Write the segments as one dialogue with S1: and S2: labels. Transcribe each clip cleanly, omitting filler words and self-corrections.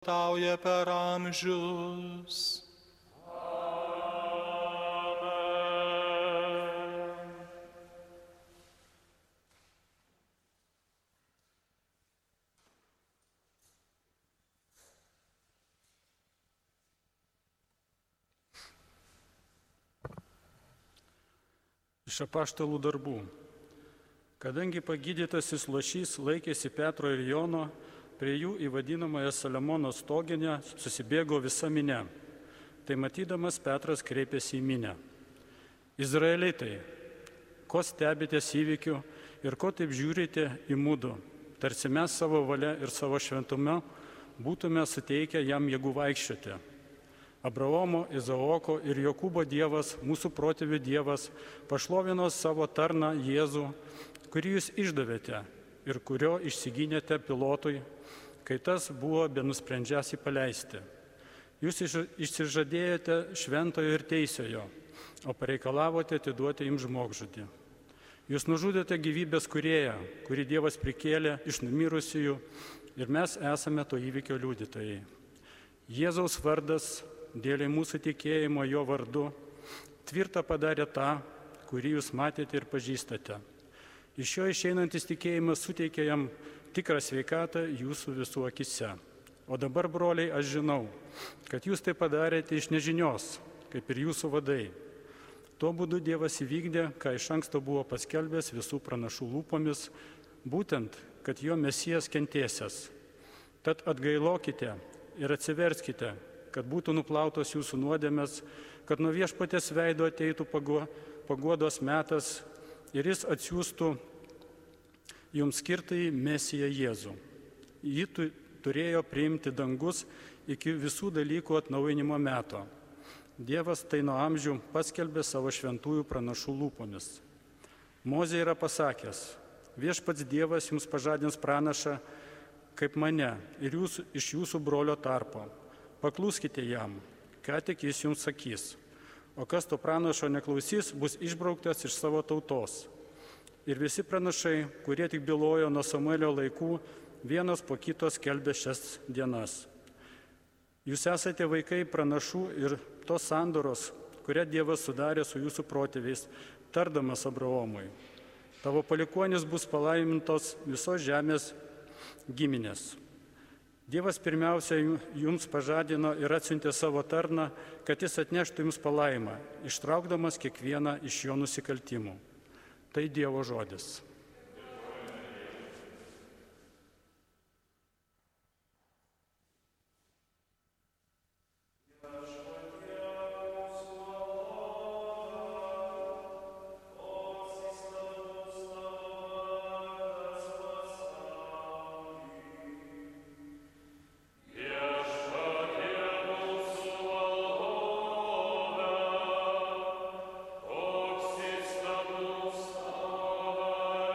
S1: tauja per amžius.
S2: Amen. Iš apaštalų darbų. Kadangi pagydytasis Lošys laikėsi Petro ir Jono, prie jų į vadinamąją Saliamono stoginę susibėgo visa minia. Tai matydamas Petras kreipėsi į minią. Izraelitai, ko stebitės įvykiu ir ko taip žiūrite į mudu, tarsi mes savo valia ir savo šventume būtume suteikę jam jėgų vaikščioti. Abraomo, Izaoko ir Jokūbo Dievas, mūsų protėvių Dievas, pašlovino savo tarną Jėzų, kurį jūs išdavėte ir kurio išsigynėte Pilotui, kai tas buvo benusprendžiąs jį paleisti. Jūs išsižadėjote šventojo ir teisiojo, o pareikalavote atiduoti jums žmogžudį. Jūs nužudėte gyvybės kūrėją, kurį Dievas prikėlė iš numirusiųjų ir mes esame to įvykio liudytojai. Jėzaus vardas, dėl mūsų tikėjimo jo vardu, tvirtą padarė tą, kurį jūs matėte ir pažįstate. Iš jo išeinantis tikėjimas suteikė jam tikrą sveikatą jūsų visų akise. O dabar, broliai, aš žinau, kad jūs tai padarėte iš nežinios, kaip ir jūsų vadai. Tuo būdu Dievas įvykdė, ką iš anksto buvo paskelbęs visų pranašų lūpomis, būtent, kad jo Mesijas kentėsias. Tad atgailokite ir atsiverskite, kad būtų nuplautos jūsų nuodėmės, kad nuo Viešpaties veido ateitų paguodos metas ir jis atsiųstų jums skirtąjį Mesiją Jėzų. Jį turėjo priimti dangus iki visų dalykų atnaujinimo meto. Dievas tai nuo amžių paskelbė savo šventųjų pranašų lūpomis. Mozė yra pasakęs, Viešpats Dievas jums pažadins pranašą kaip mane ir jūs iš jūsų brolio tarpo. Paklūskite jam, ką tik jis jums sakys. O kas to pranašo neklausys, bus išbrauktas iš savo tautos. Ir visi pranašai, kurie tik bylojo nuo Samuelio laikų, vienas po kito skelbė šias dienas. Jūs esate vaikai pranašų ir tos sandoros, kurią Dievas sudarė su jūsų protėviais, tardamas Abraomui. Tavo palikuonys bus palaimintos visos žemės giminės. Dievas pirmiausia jums pažadino ir atsiuntė savo tarną, kad jis atneštų jums palaimą, ištraukdamas kiekvieną iš jo nusikaltimų. Tai Dievo žodis.
S3: Amen.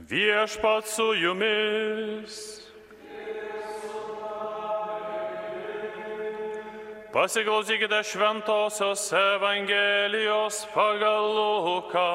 S1: Viešpats su jumis. Pasiklausykite Šventosios Evangelijos pagal Luką.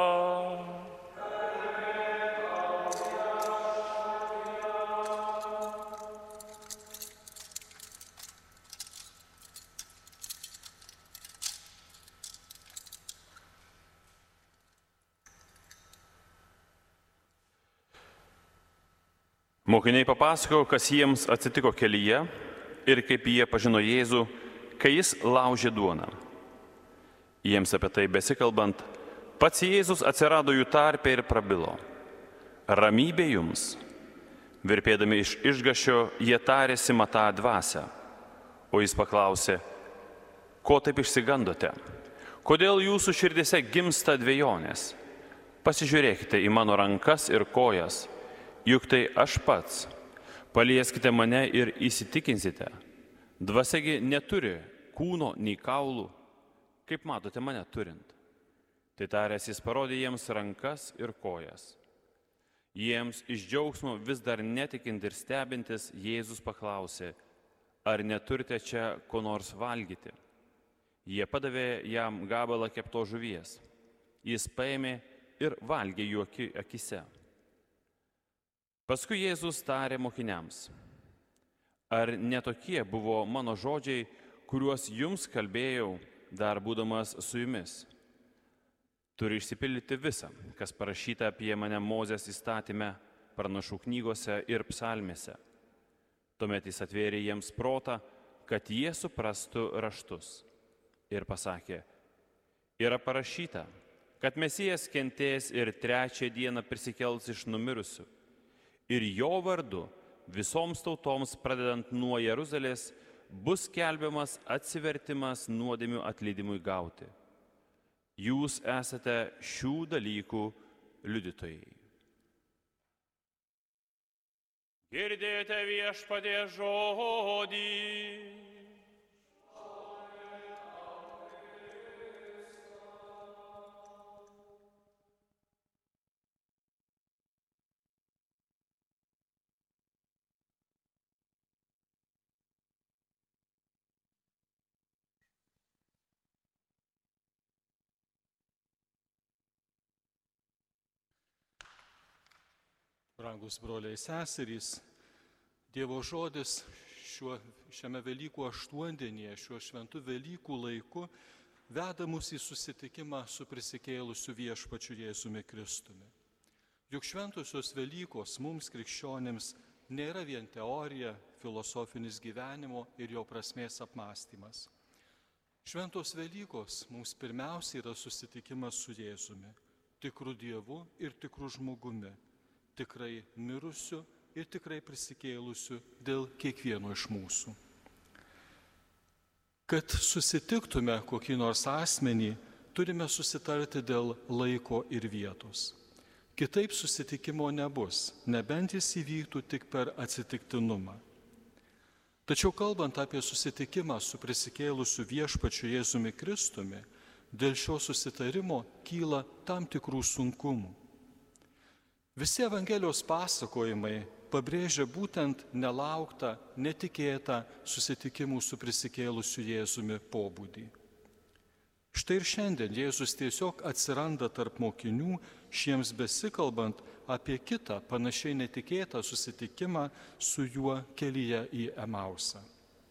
S1: Mokiniai papasakojo, kas jiems atsitiko kelyje ir kaip jie pažino Jėzų, kai jis laužė duoną. Jiems apie tai besikalbant, pats Jėzus atsirado jų tarpe ir prabilo: Ramybė jums. Virpėdami iš išgąsčio, jie tarėsi matą dvasią. O jis paklausė: Ko taip išsigandote? Kodėl jūsų širdise gimsta dvejonės? Pasižiūrėkite į mano rankas ir kojas. Juk tai aš pats. Palieskite mane ir įsitikinsite. Dvasiagi neturi kūno nei kaulų, kaip matote mane turint. Tai taręs jis parodė jiems rankas ir kojas. Jiems iš džiaugsmo vis dar netikint ir stebintis, Jėzus paklausė: Ar neturite čia ko nors valgyti? Jie padavė jam gabalą keptos žuvies. Jis paėmė ir valgė jų akise. Paskui Jėzus tarė mokiniams: Ar netokie buvo mano žodžiai, kuriuos jums kalbėjau, dar būdamas su jumis? Turi išsipildyti visa, kas parašyta apie mane Mozės įstatyme, pranašų knygose ir psalmėse. Tuomet jis atvėrė jiems protą, kad jie suprastų raštus. Ir pasakė: Yra parašyta, kad Mesijas kentės ir 3. dieną prisikels iš numirusių. Ir jo vardu visoms tautoms, pradedant nuo Jeruzalės, bus skelbiamas atsivertimas nuodėmių atleidimui gauti. Jūs esate šių dalykų liudytojai. Girdėjote Viešpaties žodį.
S3: Brangus broliai seserys, Dievo žodis šiame Velykų aštuondienyje, šiuo šventu Velykų laiku veda mus į susitikimą su prisikėlusiu Viešpačiu Jėzumi Kristumi. Juk šventosios Velykos mums krikščionėms nėra vien teorija, filosofinis gyvenimo ir jo prasmės apmąstymas. Šventos Velykos mums pirmiausia yra susitikimas su Jėzumi, tikru Dievu ir tikru žmogumi, tikrai mirusiu ir tikrai prisikėlusiu dėl kiekvieno iš mūsų. Kad susitiktume kokį nors asmenį, turime susitarti dėl laiko ir vietos. Kitaip susitikimo nebus, nebent jis įvyktų tik per atsitiktinumą. Tačiau kalbant apie susitikimą su prisikėlusiu Viešpačiu Jėzumi Kristumi, dėl šio susitarimo kyla tam tikrų sunkumų. Visi Evangelijos pasakojimai pabrėžia būtent nelauktą, netikėtą susitikimų su prisikėlusiu Jėzumi pobūdį. Štai ir šiandien Jėzus tiesiog atsiranda tarp mokinių, šiems besikalbant apie kitą panašiai netikėtą susitikimą su juo kelyje į Emausą.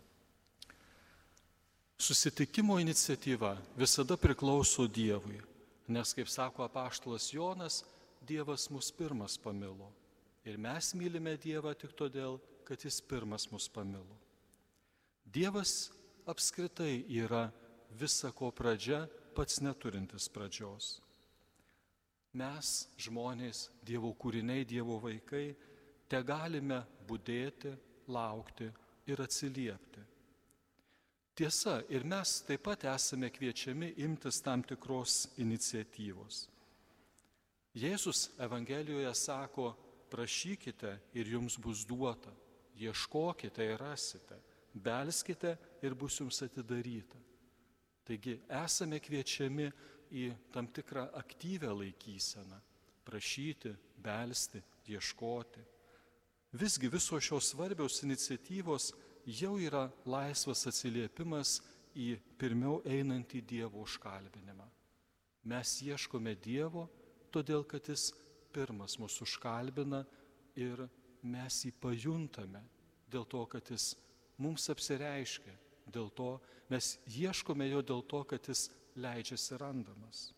S3: Susitikimo iniciatyva visada priklauso Dievui, nes, kaip sako apaštalas Jonas, Dievas mus pirmas pamilo. Ir mes mylime Dievą tik todėl, kad jis pirmas mus pamilo. Dievas apskritai yra visa ko pradžia, pats neturintis pradžios. Mes, žmonės, Dievo kūriniai, Dievo vaikai, tegalime budėti, laukti ir atsiliepti. Tiesa, ir mes taip pat esame kviečiami imtis tam tikros iniciatyvos. Jėzus Evangelijoje sako: prašykite ir jums bus duota, ieškokite ir rasite, belskite ir bus jums atidaryta. Taigi esame kviečiami į tam tikrą aktyvią laikyseną, prašyti, belsti, ieškoti. Visgi visos šios svarbios iniciatyvos jau yra laisvas atsiliepimas į pirmiau einantį Dievo užkalbinimą. Mes ieškome Dievo, todėl kad Jis pirmas mus užkalbina ir mes jį pajuntame, dėl to, kad Jis mums apsireiškia, dėl to mes ieškome jo dėl to, kad Jis leidžiasi randamas.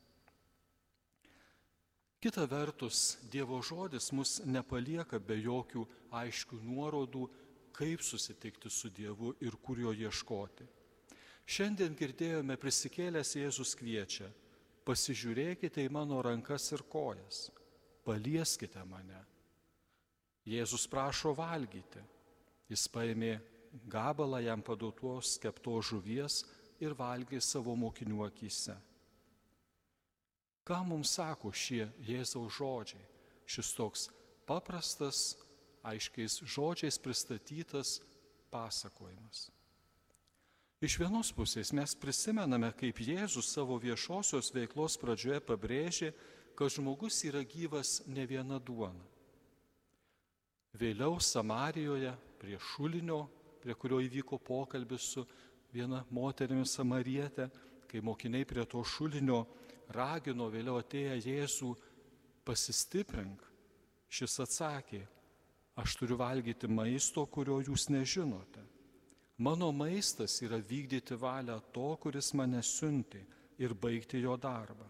S3: Kita vertus, Dievo žodis mus nepalieka be jokių aiškių nuorodų, kaip susitikti su Dievu ir kur jo ieškoti. Šiandien girdėjome, prisikėlęs Jėzus kviečia: pasižiūrėkite į mano rankas ir kojas, palieskite mane. Jėzus prašo valgyti. Jis paėmė gabalą jam paduotos keptos žuvies ir valgė savo mokinių akyse. Ką mums sako šie Jėzaus žodžiai? Šis toks paprastas, aiškiais žodžiais pristatytas pasakojimas. Iš vienos pusės mes prisimename, kaip Jėzus savo viešosios veiklos pradžioje pabrėžė, kad žmogus yra gyvas ne viena duona. Vėliau Samarijoje, prie šulinio, prie kurio įvyko pokalbis su viena moterimi samarietė, kai mokiniai prie to šulinio ragino vėliau atėję Jėzų: pasistiprink, šis atsakė: aš turiu valgyti maisto, kurio jūs nežinote. Mano maistas yra vykdyti valią to, kuris mane siuntė, ir baigti jo darbą.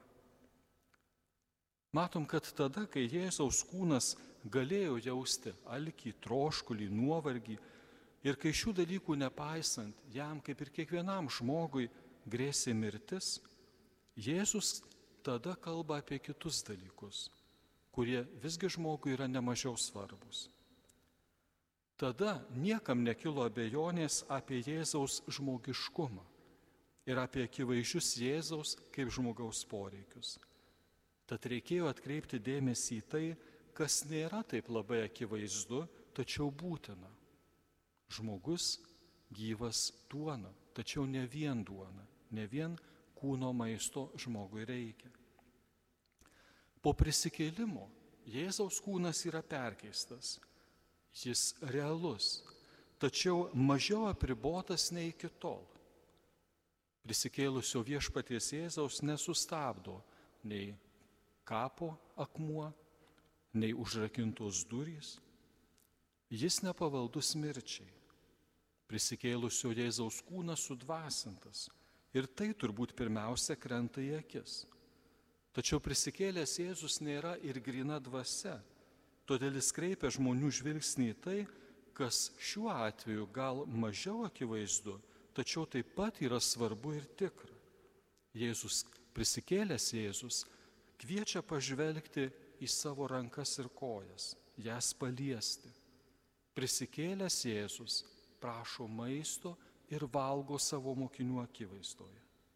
S3: Matom, kad tada, kai Jėzaus kūnas galėjo jausti alkį, troškulį, nuovargį, ir kai šių dalykų nepaisant, jam kaip ir kiekvienam žmogui grėsė mirtis, Jėzus tada kalba apie kitus dalykus, kurie visgi žmogui yra nemažiau svarbus. Tada niekam nekilo abejonės apie Jėzaus žmogiškumą ir apie akivaizdžius Jėzaus kaip žmogaus poreikius. Tad reikėjo atkreipti dėmesį į tai, kas nėra taip labai akivaizdu, tačiau būtina. Žmogus gyvas duona, tačiau ne vien duona, ne vien kūno maisto žmogui reikia. Po prisikėlimo Jėzaus kūnas yra perkeistas. Jis realus, tačiau mažiau apribotas nei iki tol. Prisikėlusio viešpaties Jėzaus nesustabdo nei kapo akmuo, nei užrakintos durys. Jis nepavaldus mirčiai. Prisikėlusio Jėzaus kūnas sudvasintas ir tai turbūt pirmiausia krenta į akis. Tačiau prisikėlęs Jėzus nėra ir gryna dvasia. Todėl jis kreipia žmonių žvilgsnį į tai, kas šiuo atveju gal mažiau akivaizdu, tačiau taip pat yra svarbu ir tikra. Jėzus, prisikėlęs Jėzus, kviečia pažvelgti į savo rankas ir kojas, jas paliesti. Prisikėlęs Jėzus prašo maisto ir valgo savo mokinių akivaizdoje.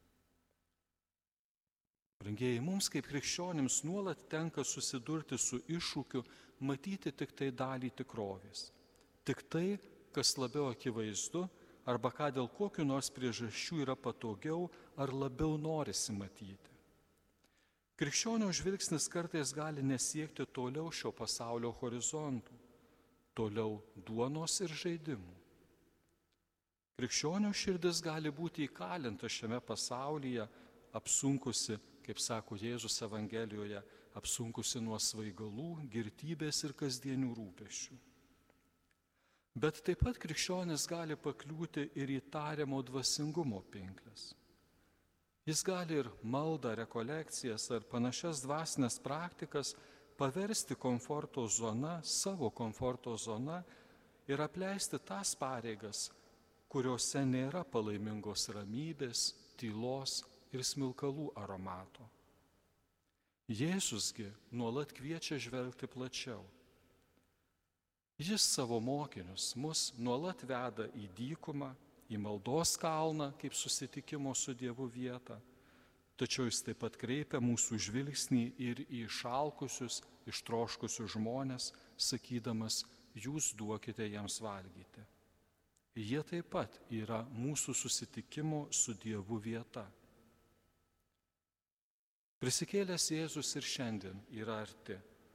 S3: Brangieji, mums kaip krikščionims nuolat tenka susidurti su iššūkiu matyti tik tai dalį tikrovės. Tik tai, kas labiau akivaizdu, arba ką dėl kokių nors priežasčių yra patogiau ar labiau norisi matyti. Krikščionio žvilgsnis kartais gali nesiekti toliau šio pasaulio horizontų, toliau duonos ir žaidimų. Krikščionio širdis gali būti įkalinta šiame pasaulyje, apsunkusi, kaip sako Jėzus Evangelijoje, apsunkusi nuo svaigalų, girtybės ir kasdienių rūpesčių. Bet taip pat krikščionis gali pakliūti ir į tariamo dvasingumo pinkles. Jis gali ir maldą, rekolekcijas ar panašias dvasinės praktikas paversti komforto zona, savo komforto zona ir apleisti tas pareigas, kuriuose nėra palaimingos ramybės, tylos ir smilkalų aromato. Jėzusgi nuolat kviečia žvelgti plačiau. Jis savo mokinius mus nuolat veda į dykumą, į maldos kalną kaip susitikimo su Dievu vietą, tačiau jis taip pat kreipia mūsų žvilgsnį ir į išalkusius, ištroškusius žmones, sakydamas: jūs duokite jiems valgyti. Jie taip pat yra mūsų susitikimo su Dievu vieta. Prisikėlęs Jėzus ir šiandien yra arti.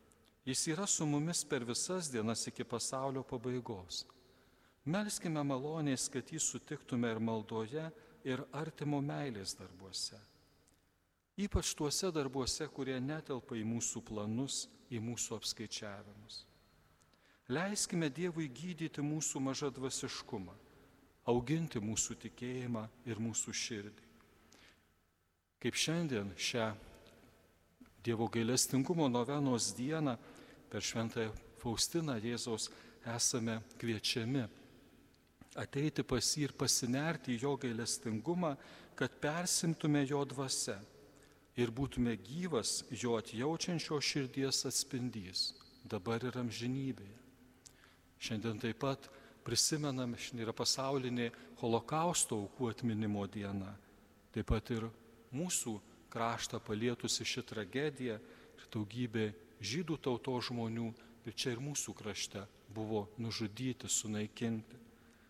S3: Jis yra su mumis per visas dienas iki pasaulio pabaigos. Melskime malonės, kad jį sutiktume ir maldoje, ir artimo meilės darbuose. Ypač tuose darbuose, kurie netelpa į mūsų planus, į mūsų apskaičiavimus. Leiskime Dievui gydyti mūsų mažadvasiškumą, auginti mūsų tikėjimą ir mūsų širdį. Kaip šiandien šią Dievo gailestingumo novenos dieną per Šventąją Faustiną Jėzaus esame kviečiami ateiti pas jį ir pasinerti į jo gailestingumą, kad persimtume jo dvasia ir būtume gyvas jo atjaučiančio širdies atspindys, dabar ir amžinybėje. Šiandien taip pat prisimenam, šiandien yra pasaulinė holokausto aukų atminimo diena, taip pat ir mūsų kraštą palietusi ši tragedija ir daugybė žydų tautos žmonių, ir čia ir mūsų krašte buvo nužudyti, sunaikinti.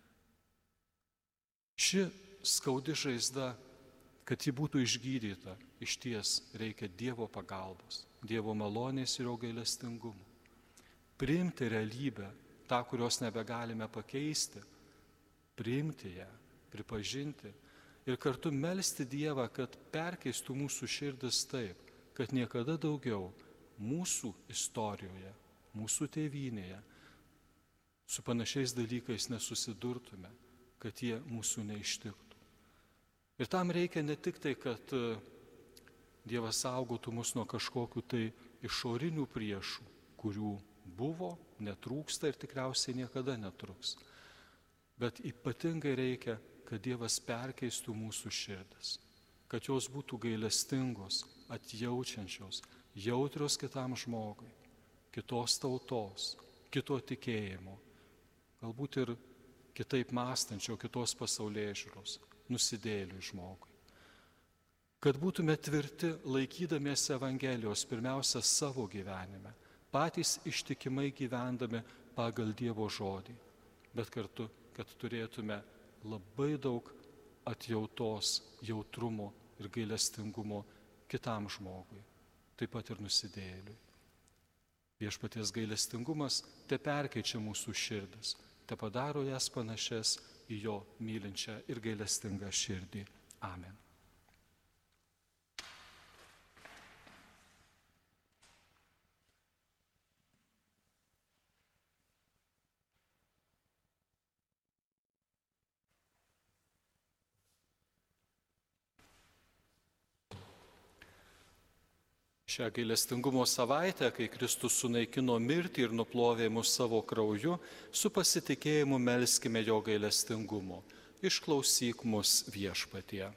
S3: Ši skaudi žaizda, kad ji būtų išgydyta, išties reikia Dievo pagalbos, Dievo malonės ir jo gailestingumo. Priimti realybę, tą, kurios nebegalime pakeisti, priimti ją, pripažinti ir kartu melsti Dievą, kad perkeistų mūsų širdis taip, kad niekada daugiau mūsų istorijoje, mūsų tėvynėje su panašiais dalykais nesusidurtume, kad jie mūsų neištiktų. Ir tam reikia ne tik tai, kad Dievas saugotų mus nuo kažkokių tai išorinių priešų, kurių buvo, netrūksta ir tikriausiai niekada netruks. Bet ypatingai reikia, kad Dievas perkeistų mūsų širdis, kad jos būtų gailestingos, atjaučiančios, jautrios kitam žmogui, kitos tautos, kito tikėjimo, galbūt ir kitaip mąstančio, kitos pasaulėžiūros, nusidėjėliui žmogui. Kad būtume tvirti laikydamiesi Evangelijos pirmiausia savo gyvenime, patys ištikimai gyvendami pagal Dievo žodį, bet kartu, kad turėtume labai daug atjautos, jautrumo ir gailestingumo kitam žmogui, taip pat ir nusidėjėliui. Viešpaties gailestingumas te perkeičia mūsų širdis, te padaro jas panašias į jo mylinčią ir gailestingą širdį. Amen. Šią gailestingumo savaitę, kai Kristus sunaikino mirtį ir nuplovė mus savo krauju, su pasitikėjimu melskime jo gailestingumo. Išklausyk mus Viešpatie.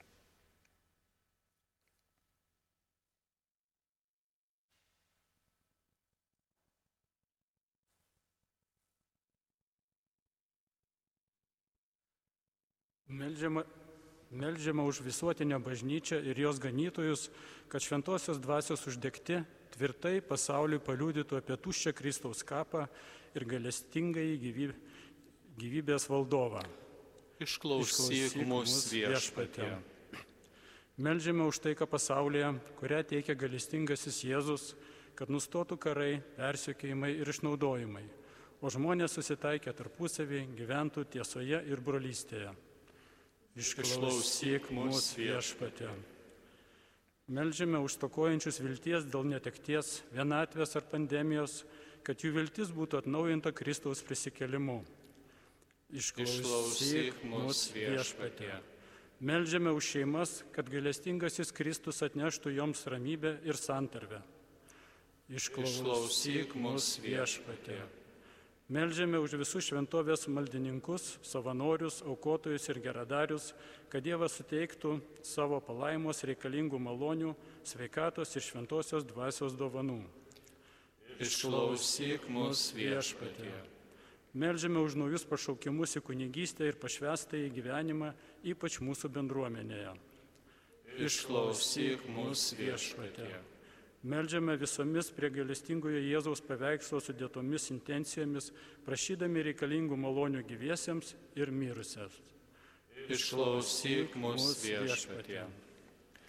S2: Meldžiama už visuotinę bažnyčią ir jos ganytojus, kad šventosios dvasios uždegti tvirtai pasauliui paliudytų apie tuščią Kristaus kapą ir gailestingąjį gyvybės valdovą.
S3: Išklausyk mus Viešpatie.
S2: Meldžiame už taiką pasaulyje, kurią teikia gailestingasis Jėzus, kad nustotų karai, persekiojimai ir išnaudojimai, o žmonės susitaikę tarpusavį gyventų tiesoje ir brolystėje. Išklausyk mus Viešpatie. Meldžiame už stokojančius vilties dėl netekties, vienatvės ar pandemijos, kad jų viltis būtų atnaujinta Kristaus prisikėlimu. Išklausyk mus Viešpatie. Meldžiame už šeimas, kad gailestingasis Kristus atneštų joms ramybę ir santarvę. Išklausyk mus Viešpatie. Meldžiame už visus šventovės maldininkus, savanorius, aukotojus ir geradarius, kad Dievas suteiktų savo palaimos reikalingų malonių, sveikatos ir šventosios dvasios dovanų.
S3: Išklausyk mus Viešpatie.
S2: Meldžiame už naujus pašaukimus į kunigystę ir pašvęstąjį gyvenimą, ypač mūsų bendruomenėje.
S3: Išklausyk mus Viešpatie.
S2: Meldžiame visomis prie gailestingojo Jėzaus paveikslo sudėtomis intencijomis, prašydami reikalingų malonių gyviesiems ir mirusiems.
S3: Išklausyk mus Viešpatie.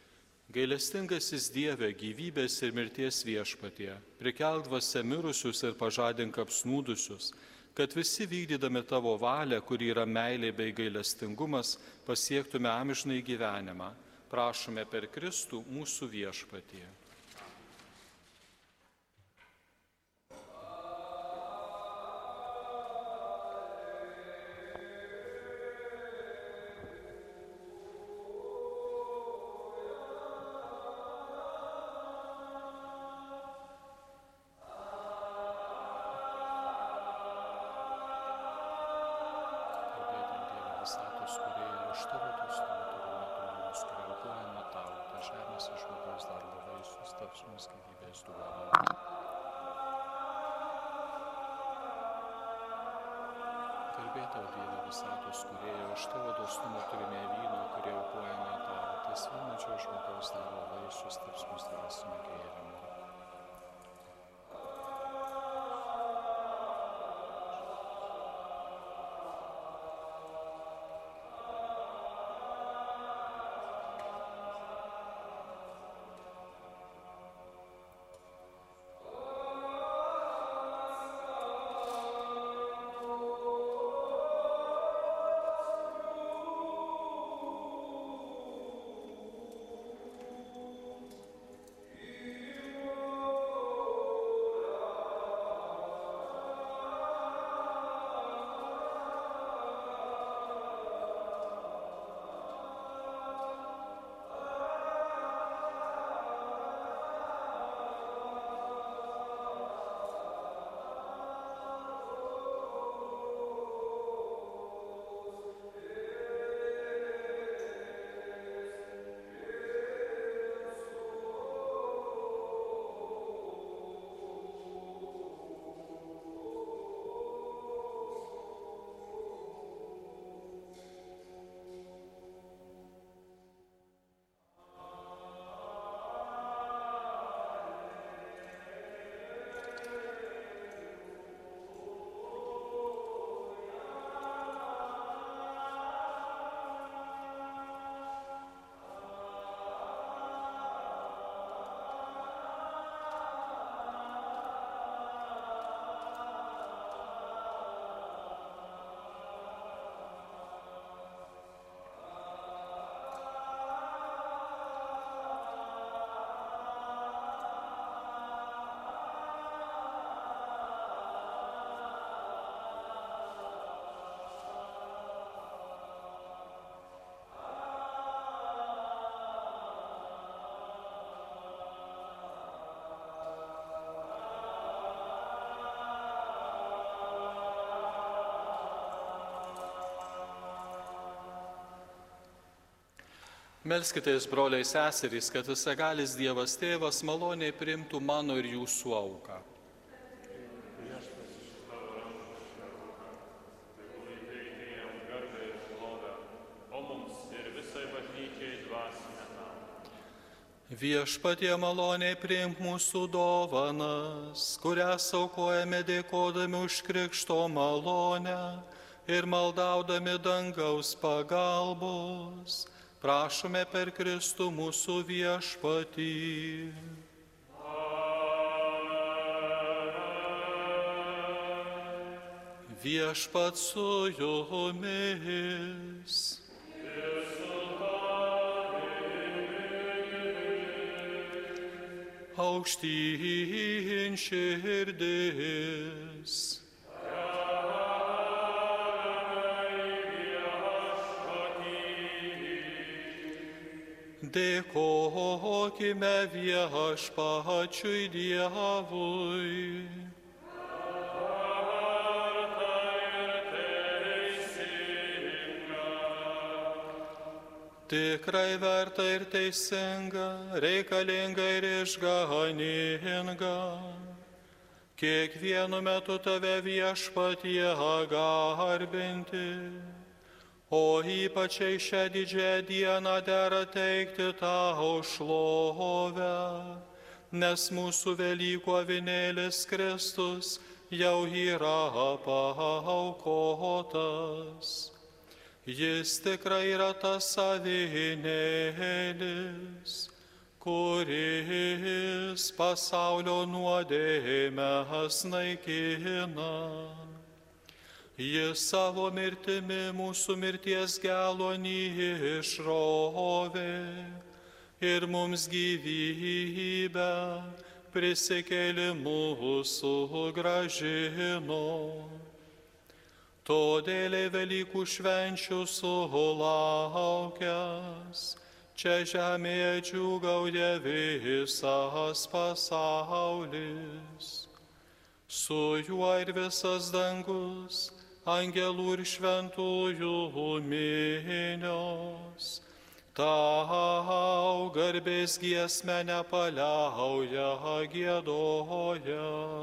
S3: Gailestingasis Dieve, gyvybės ir mirties viešpatie, prikelk dvasia mirusius ir pažadink apsnūdusius, kad visi vykdydami tavo valią, kuri yra meilė bei gailestingumas, pasiektume amžinai gyvenimą. Prašome per Kristų mūsų viešpatie.
S4: visatos kūrėjai, už tavo dosnumą turime duonos, kurie aukojame tau, ta žemės ir žmogaus darbo vaisius taps mums gyvybės duona. Garbė tau, Dieve, visatos kūrėjai, už tavo dosnumą turime vyno, kurie aukojame tau, tas vynmedžio žmogaus darbo vaisius taps mums dvasiniu gėrimu.
S3: Melskitės, broliai seserys, kad visagalis Dievas Tėvas maloniai priimtų mano ir jūsų auką. Viešpatie maloniai priimk mūsų dovanas, kurias aukojame dėkodami už Krikšto malonę ir maldaudami dangaus pagalbos. Prašome per Kristų mūsų viešpatį. Viešpat su jumis. Aukštyn širdis. Dėkokime viešpačiui Dievui. Tikrai verta ir teisinga, reikalinga ir išganinga. Kiekvienu metu tave viešpatie garbinti. O ypač šią didžiąją dieną dera teikti tau šlovę, nes mūsų Velykų avinėlis Kristus jau yra paaukotas. Jis tikrai yra tas avinėlis,
S4: kuris pasaulio nuodėmes naikina. Jis savo mirtimi mūsų mirties gelonį išrovė ir mums gyvybę prisikėlimu sugrąžino. Todėl Velykų švenčių sulaukęs, čia žemėje džiūgauja visas pasaulis. Su juo ir visas dangus, angelų ir šventųjų minios. Tau garbės giesmę nepaliauja giedoja.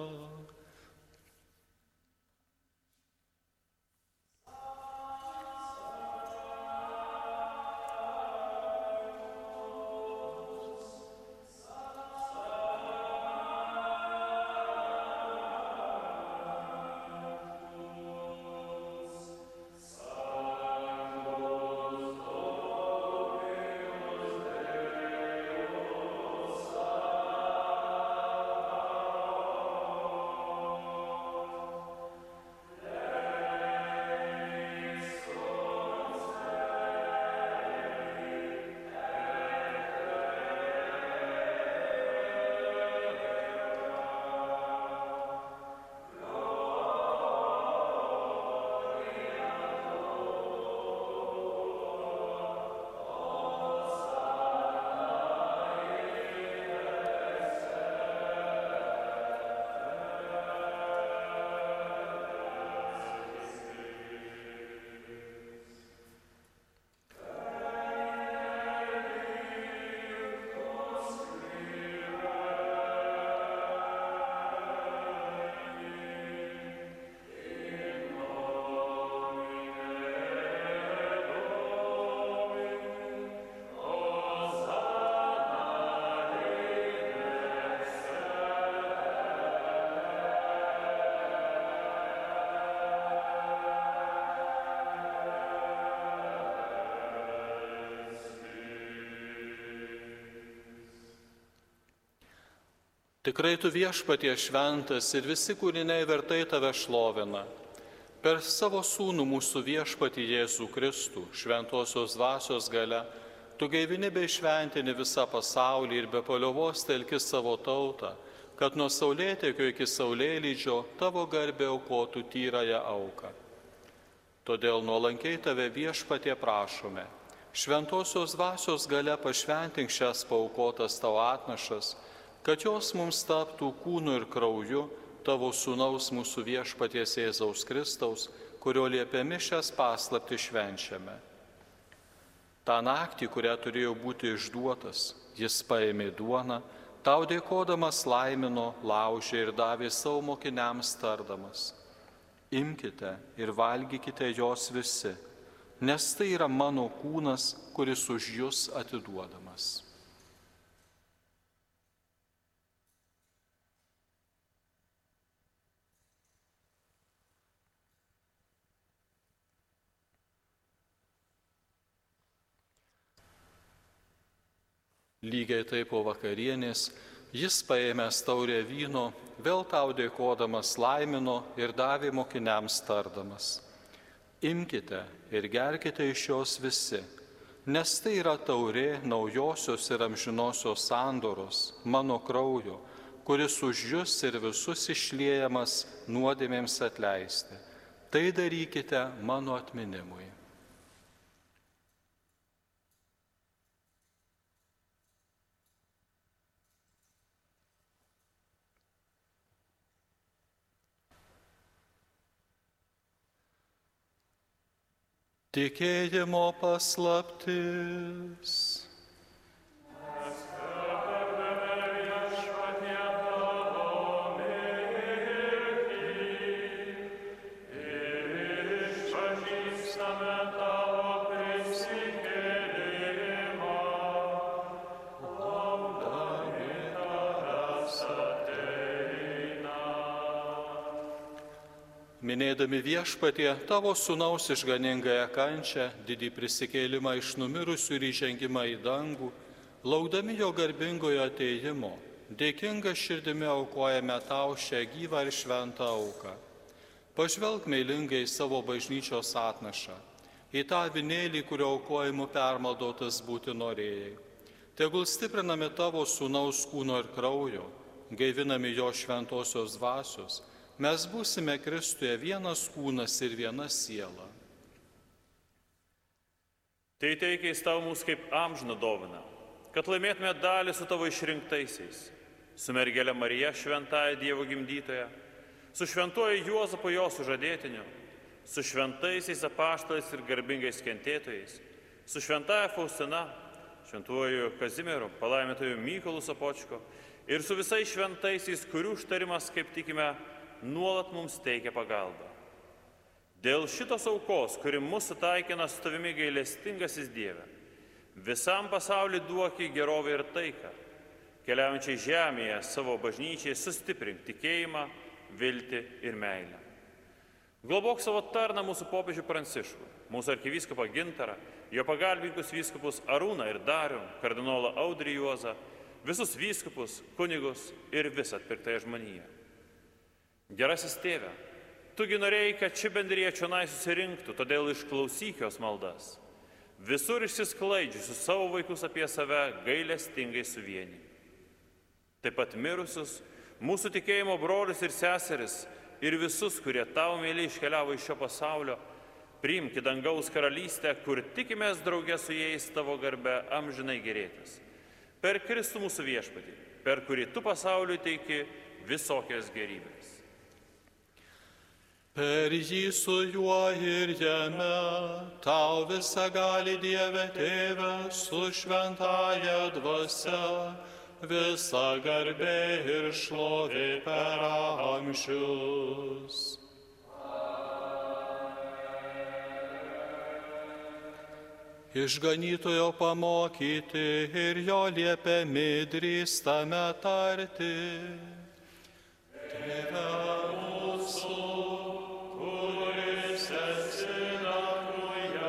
S4: Tikrai tu Viešpatie šventas ir visi kūriniai vertai tave šlovina. Per savo sūnų mūsų Viešpatį Jėzų Kristų, šventosios dvasios galia, tu gaivini bei šventini visą pasaulį ir be paliovos telki savo tautą, kad nuo saulėtekio iki saulėlydžio tavo garbė aukotų tyrąją auką. Todėl nuolankiai tave Viešpatie prašome, šventosios dvasios galia pašventink šias paaukotas tavo atnašas, kad jos mums taptų kūnu ir krauju tavo sūnaus mūsų Viešpaties Jėzaus Kristaus, kurio liepiami šias paslaptis švenčiame. Ta naktį, kurią turėjo būti išduotas, jis paėmė duoną, tau dėkodamas laimino, laužė ir davė savo mokiniams tardamas: imkite ir valgykite jos visi, nes tai yra mano kūnas, kuris už jus atiduodamas. Lygiai taip po vakarienės jis paėmęs taurę vyno, vėl tau dėkodamas laimino ir davė mokiniams tardamas: imkite ir gerkite iš jos visi, nes tai yra taurė naujosios ir amžinosios sandoros, mano kraujo, kuris už jus ir visus išliejamas nuodėmėms atleisti. Tai darykite mano atminimui. Tikėjimo paslaptis. Minėdami Viešpatie tavo sūnaus išganingąją kančią, didį prisikėlimą iš numirusių ir įžengimą į dangų, Laukdami jo garbingojo ateijimo, dėkinga širdimi aukojame tau šią gyvą ir šventą auką. Pažvelk meilingai į savo bažnyčios atnašą, į tą avinėlį, kurio aukojimu permaldotas būti norėjai. Tegul stiprinami tavo sūnaus kūno ir kraujo, gaivinami jo šventosios dvasios, mes būsime Kristuje vienas kūnas ir viena siela.
S1: Tai teikiais tau mūsų kaip amžiną dovaną, kad laimėtume dalį su tavo išrinktaisiais, su mergelė Marija šventąja Dievo gimdytoja, su šventuoju Juozapu jo sužadėtiniu, su šventaisiais apaštalais ir garbingais kentėtojais, su šventąja Faustina, šventuoju Kazimieru, palaimintoju Mykolu Sopočko ir su visais šventaisiais, kurių užtarimas, kaip tikime, nuolat mums teikia pagalbą. Dėl šitos aukos, kuri mūsų taikina su tavimi gailestingasis Dieve, visam pasauliu duoki gerovę ir taiką, keliaujančiai žemėje savo bažnyčiai sustiprink tikėjimą, viltį ir meilę. Globok savo tarną mūsų popiežių Pranciškų, mūsų arkivyskupą Gintarą, jo pagalbininkus vyskupus Arūną ir Darių, kardinolą Audrį Juozą, visus vyskupus, kunigus ir visą atpirktąją žmoniją. Gerasis tėve, tugi norėjai, kad ši bendrija čionai susirinktų, todėl išklausyk jos maldas. Visur išsisklaidžiusius savo vaikus apie save gailestingai suvienį. Taip pat mirusius, mūsų tikėjimo brolius ir seseris ir visus, kurie tau mėly iškeliavo iš šio pasaulio, priimk į dangaus karalystę, kur tikimės draugė su jais tavo garbe amžinai gerėtis. Per Kristų mūsų viešpatį, per kurį tu pasauliui teiki visokias gerybės.
S4: Per jį su juo ir jame, tau visagali Dieve Tėve, su šventąja dvasia, visa garbė ir šlovė per amžius. Išganytojo pamokyti ir jo liepiami drįstame tarti. Tėve mūsų, kuris esi danguje,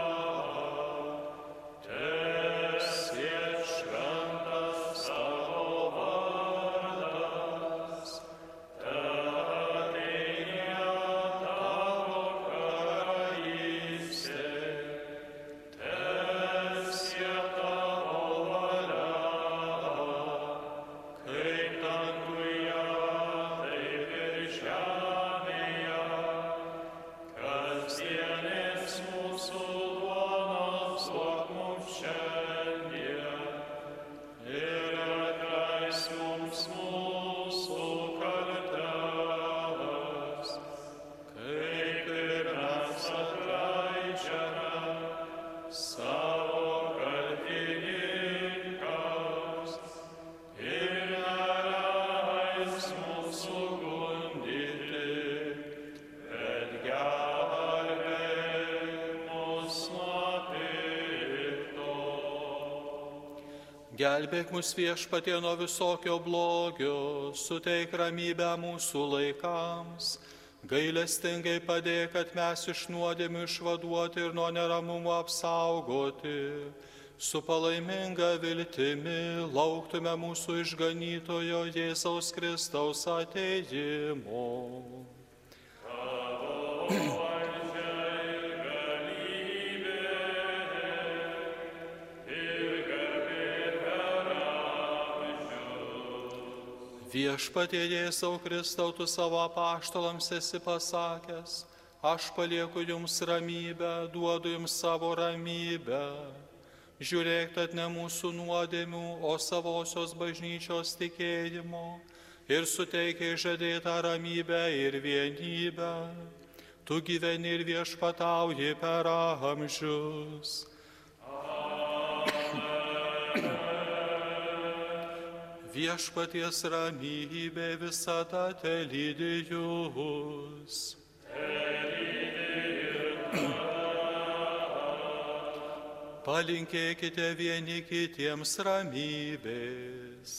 S4: teesie šventas tavo vardas, teateinie tavo karalystė, teesie tavo valia, kaip danguje, taip ir žemėje. Kasdienės mūsų duonos duok mums šiandien ir atleisk mums mūsų kaltes, kaip ir mes atleidžiame savo kaltininkams, ir neleisk mūsų gundyti, bet gelbėk mus nuo pikto. Gelbėk mus Viešpatie nuo visokio blogio, suteik ramybę mūsų laikams, gailestingai padėk, kad mes iš nuodėmių išvaduoti ir nuo neramumų apsaugoti, su palaiminga viltimi lauktume mūsų išganytojo Jėzaus Kristaus ateijimo. Viešpatie Jėzau Kristau, tu savo apaštalams esi pasakęs, aš palieku jums ramybę, duodu jums savo ramybę. Žiūrėk, tad ne mūsų nuodėmių, o savosios bažnyčios tikėjimo ir suteikia žadėtą ramybę ir vienybę. Tu gyveni ir viešpatauji per amžius. Viešpaties ramybė visada telydi jūs. Palinkėkite vieni kitiems ramybės.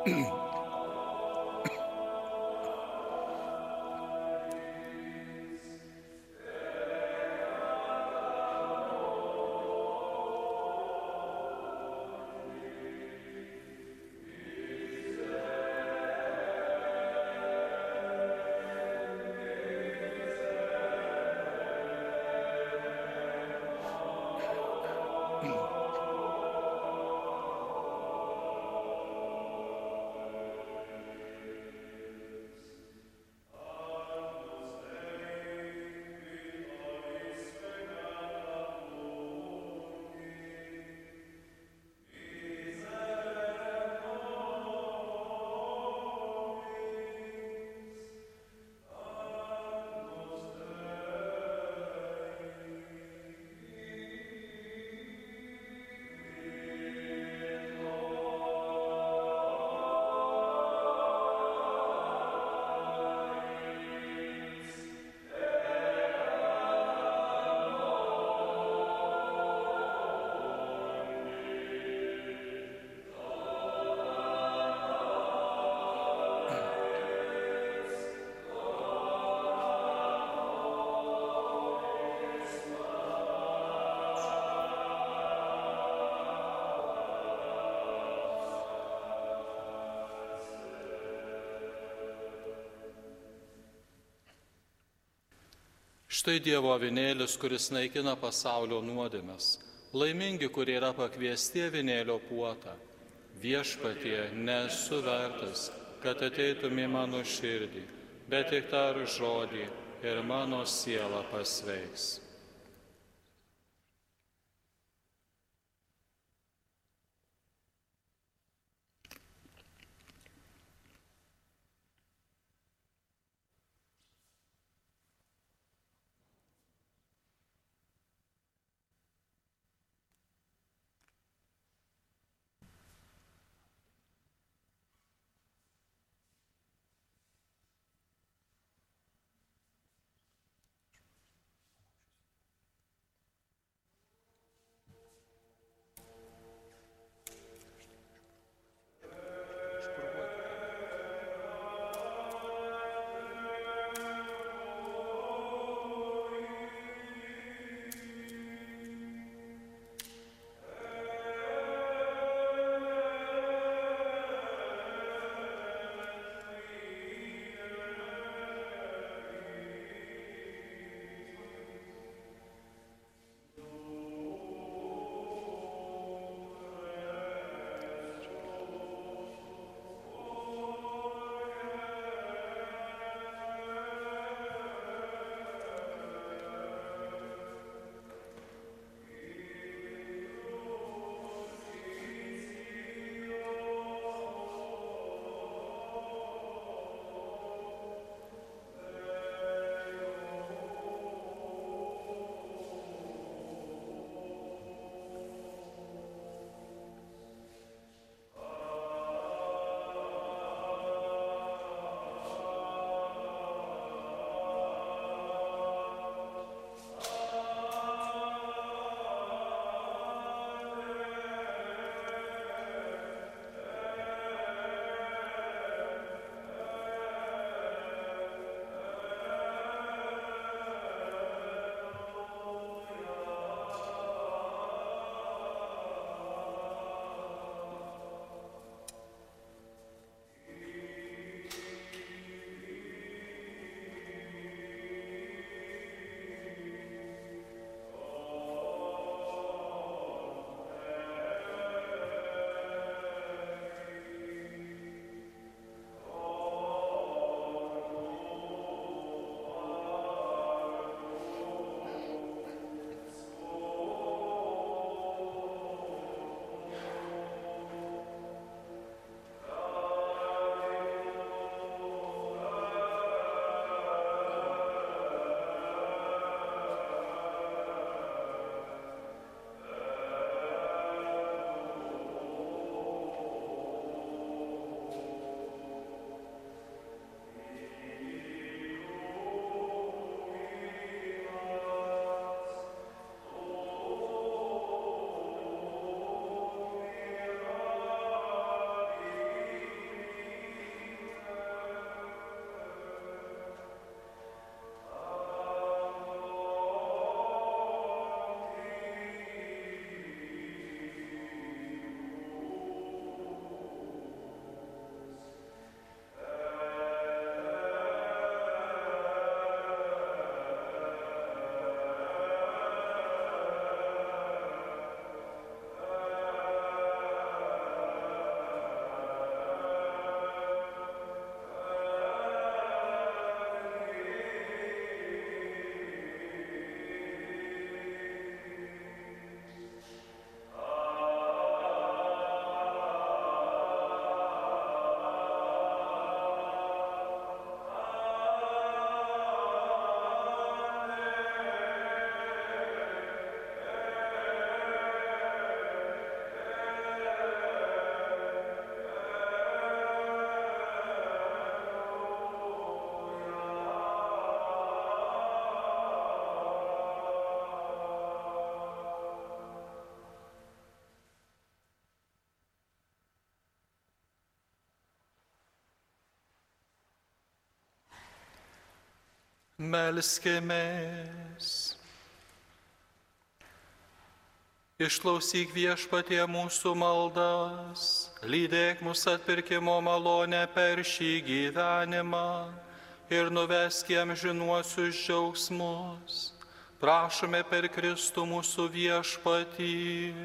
S4: Štai Dievo avinėlis, kuris naikina pasaulio nuodėmes. Laimingi, kurie yra pakviesti avinėlio puotą. Viešpatie, nesu vertas, kad ateitum į mano širdį, bet tik tark žodį ir mano siela pasveiks. Melskimės. Išklausyk Viešpatie mūsų maldas, lydėk mūsų atpirkimo malonę per šį gyvenimą ir nuvesk į amžinuosius džiaugsmus. Prašome per Kristų mūsų Viešpatį.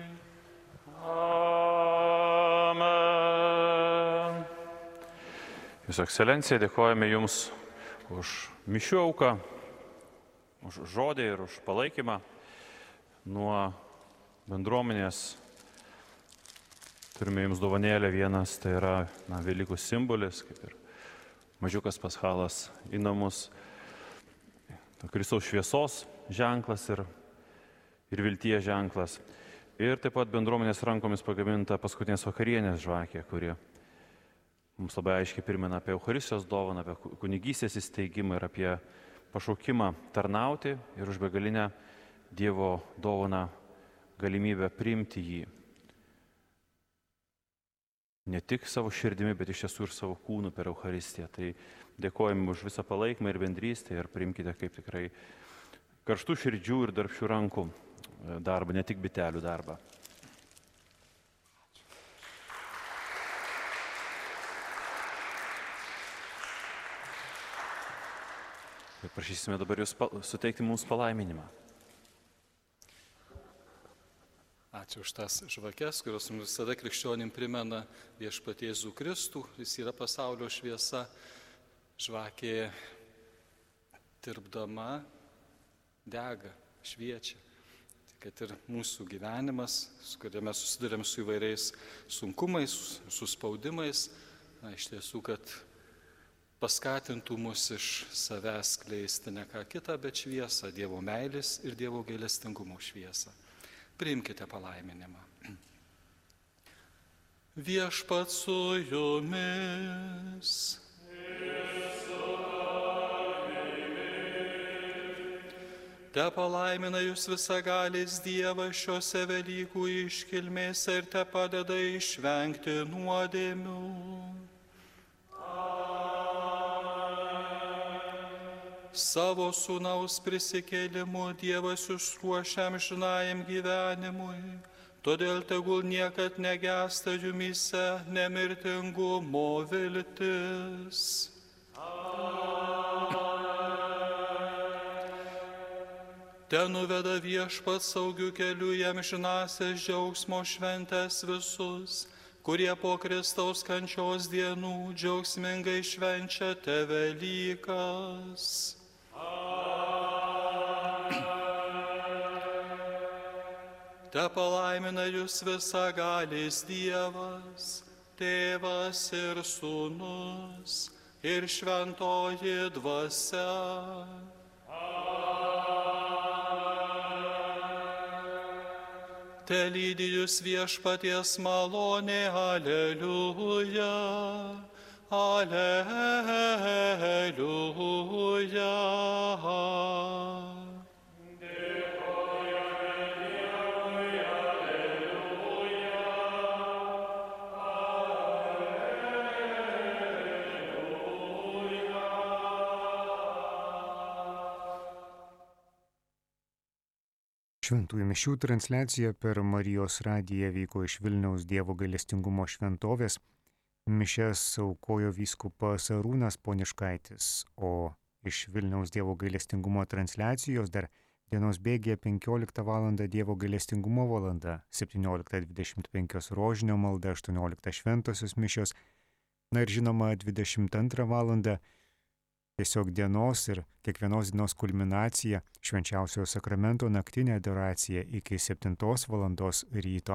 S1: Amen. Jūsų ekscelencija, dėkojame Jums už mišių auką, už žodį ir už palaikymą nuo bendruomenės. Turime Jums dovanėlę vienas, tai yra Velykų simbolis, kaip ir mažiukas paschalas į namus, Kristaus šviesos ženklas ir vilties ženklas. Ir taip pat bendruomenės rankomis pagaminta paskutinės vakarienės žvakė, kuri mums labai aiškiai primena apie Eucharistijos dovaną, apie kunigystės įsteigimą ir apie pašaukimą tarnauti ir už begalinę Dievo dovaną galimybę priimti jį. Ne tik savo širdimi, bet iš tiesų ir savo kūnu per Eucharistiją. Tai dėkojame už visą palaikymą ir bendrystę ir priimkite kaip tikrai karštų širdžių ir darbščių rankų darbą, ne tik bitelių darbą. Ir prašysime dabar Jūs suteikti mums palaiminimą.
S3: Ačiū už tas žvakes, kurios mums visada krikščionim primena Viešpatį Jėzų Kristų. Jis yra pasaulio šviesa. Žvakė tirpdama dega, šviečia. Kad ir mūsų gyvenimas, su kuriame susidurėm su įvairiais sunkumais, su spaudimais, iš tiesų, kad paskatintų mus iš savęs skleisti ne ką kitą, bet šviesą, Dievo meilės ir Dievo gailestingumo šviesą. Priimkite palaiminimą. Viešpat su jumis. Te palaimina jūs visagalis Dievas šiose Velykų iškilmėse ir te padeda išvengti nuodėmių. Savo sūnaus prisikėlimu Dievas jūs ruošia amžinajam gyvenimui, todėl tegul niekad negęsta jumyse nemirtingumo viltis. Te nuveda Viešpats saugiu keliu į amžinąsias džiaugsmo šventes visus, kurie po Kristaus kančios dienų džiaugsmingai švenčia te Velykas. Te palaimina jūs visagalis Dievas, Tėvas ir Sūnus ir Šventoji Dvasia. Te lydi jūs Viešpaties malonė, aleliuja, aleliuja.
S5: Šventųjų mišių transliacija per Marijos radiją vyko iš Vilniaus Dievo gailestingumo šventovės. Mišias aukojo vyskupas Arūnas Poniškaitis, o iš Vilniaus Dievo gailestingumo transliacijos dar dienos bėgyje 15 val. Dievo gailestingumo valanda, 17:25 rožinio malda, 18 šventosios mišios, na ir žinoma 22 val. Tiesiog dienos ir kiekvienos dienos kulminacija švenčiausiojo sakramento naktinė adoracija iki 7 val. Ryto.